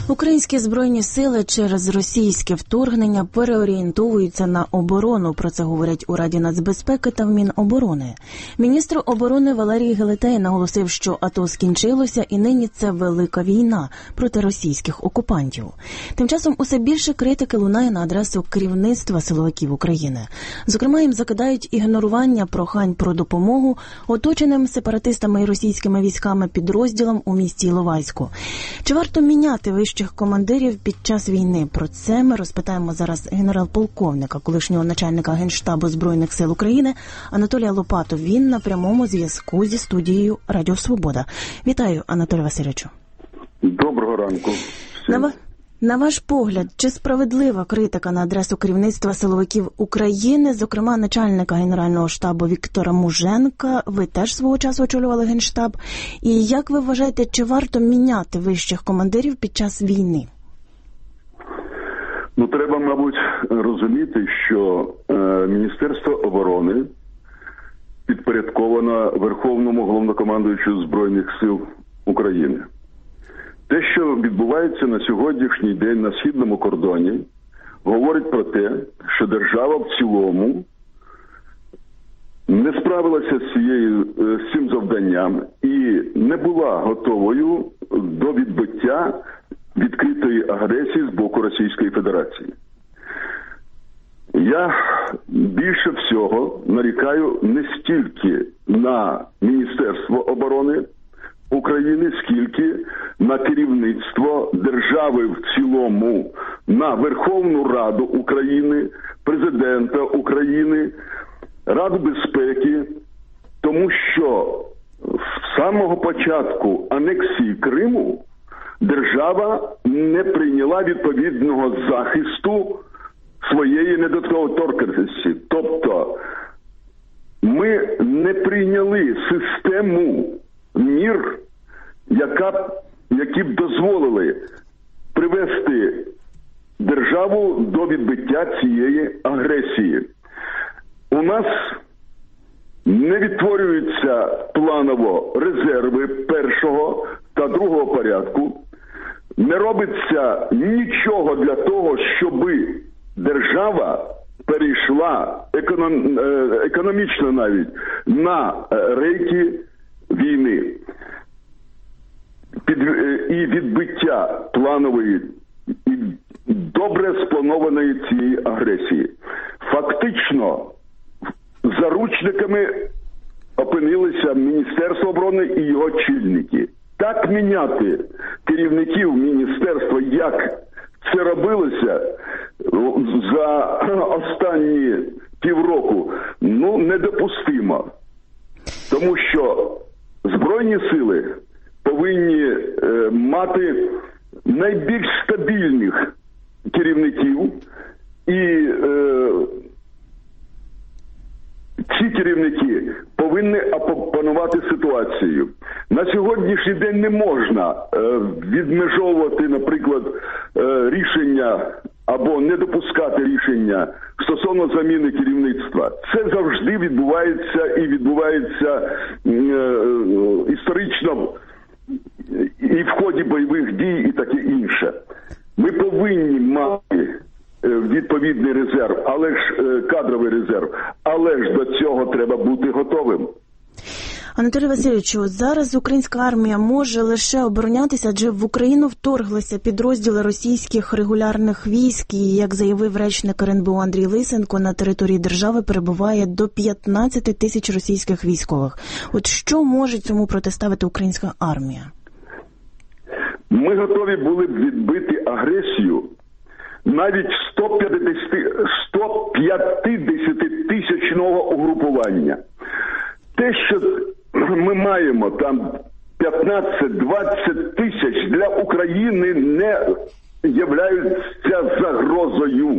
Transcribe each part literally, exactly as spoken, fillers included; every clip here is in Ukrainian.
Українські Збройні сили через російське вторгнення переорієнтовуються на оборону. Про це говорять у Раді нацбезпеки та в Міноборони. Міністр оборони Валерій Гелетей наголосив, що АТО скінчилося і нині це велика війна проти російських окупантів. Тим часом усе більше критики лунає на адресу керівництва силовиків України. Зокрема, їм закидають ігнорування прохань про допомогу оточеним сепаратистами і російськими військами підрозділам у місті Іловайську. Чи варто міняти вищих командирів під час війни? Про це ми розпитаємо зараз генерал-полковника, колишнього начальника Генштабу Збройних сил України Анатолія Лопату. Він на прямому зв'язку зі студією Радіо Свобода. Вітаю, Анатолію Васильовичу. Доброго ранку. На, на ваш погляд, чи справедлива критика на адресу керівництва силовиків України, зокрема начальника Генерального штабу Віктора Муженка? Ви теж свого часу очолювали Генштаб. І як ви вважаєте, чи варто міняти вищих командирів під час війни? Ну, треба, мабуть, розуміти, що е, Міністерство оборони підпорядковано Верховному Головнокомандуючому Збройних сил України. Те, що відбувається на сьогоднішній день на східному кордоні, говорить про те, що держава в цілому не справилася з, цією, з цим завданням і не була готовою до відбиття відкритої агресії з боку Російської Федерації. Я більше всього нарікаю не стільки на Міністерство оборони України, скільки на керівництво держави в цілому, на Верховну Раду України, Президента України, Раду безпеки, тому що з самого початку анексії Криму держава не прийняла відповідного захисту своєї недоторканності. Тобто ми не прийняли систему мір, яка, які б дозволили привести державу до відбиття цієї агресії. У нас не відтворюються планово резерви першого та другого порядку, не робиться нічого для того, щоб держава перейшла економ, економічно навіть на рейки війни. Під, і відбиття планової і добре спланованої цієї агресії. Фактично, заручниками опинилися Міністерство оборони і його чільники. Так міняти керівників міністерства, як це робилося за останні півроку, ну, недопустимо. Тому що Збройні сили повинні е, мати найбільш стабільних керівників, і е, ці керівники повинні опанувати ситуацію. На сьогоднішній день не можна е, відмежовувати, наприклад, е, рішення або не допускати рішення стосовно заміни керівництва. Це завжди відбувається і відбувається е, е, історично і в ході бойових дій і таке інше. Ми повинні мати відповідний резерв, але ж кадровий резерв, але ж до цього треба бути готовим. Анатолій Васильович, зараз українська армія може лише оборонятися, адже в Україну вторглися підрозділи російських регулярних військ, і, як заявив речник ер ен бе о Андрій Лисенко, на території держави перебуває до п'ятнадцяти тисяч російських військових. От що може цьому протиставити українська армія? Ми готові були б відбити агресію навіть сто п'ятдесят тисячного угрупування. Те, що ми маємо там п'ятнадцять-двадцять тисяч, для України не являються загрозою.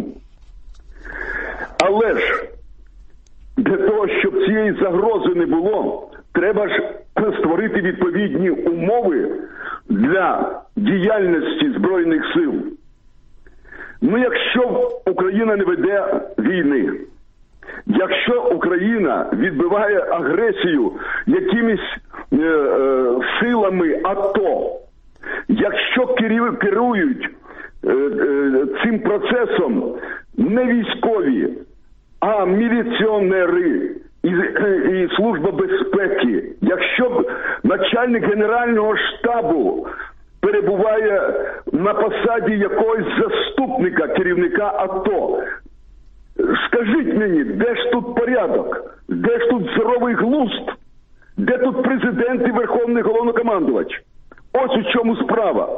Але ж для того, щоб цієї загрози не було, треба ж створити відповідні умови для діяльності Збройних сил. Ну, якщо Україна не веде війни, якщо Україна відбиває агресію якимись е, е, силами АТО, Якщо керу- керують е, е, цим процесом не військові, а міліціонери і, і Служба безпеки, якщо б начальник Генерального штабу перебуває на посаді якогось заступника керівника АТО, скажіть мені, де ж тут порядок? Де ж тут здоровий глузд? Де тут президент і Верховний Головнокомандувач? Ось у чому справа.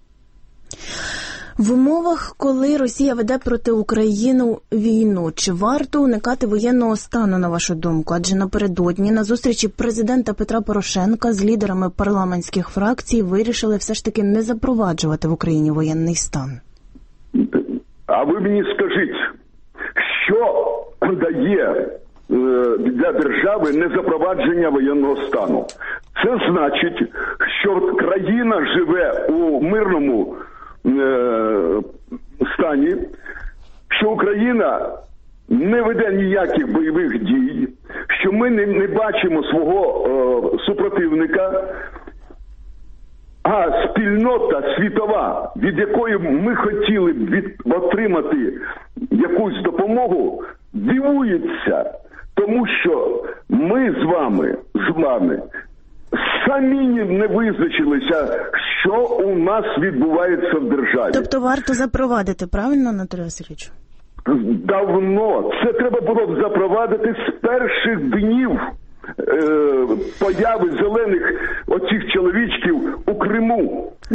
В умовах, коли Росія веде проти України війну, чи варто уникати воєнного стану, на вашу думку? Адже напередодні на зустрічі президента Петра Порошенка з лідерами парламентських фракцій вирішили все ж таки не запроваджувати в Україні воєнний стан. А ви мені скажіть, що дає для держави незапровадження воєнного стану? Це значить, що країна живе у мирному е, стані, що Україна не веде ніяких бойових дій, що ми не, не бачимо свого е, супротивника, а спільнота світова, від якої ми хотіли б від, отримати якусь допомогу, дивується, тому що ми з вами, з вами, самі не визначилися, що у нас відбувається в державі. Тобто варто запровадити, правильно, Анатолій Васильович? Давно. Це треба було б запровадити з перших днів е, появи зелених оцих чоловічків у Криму.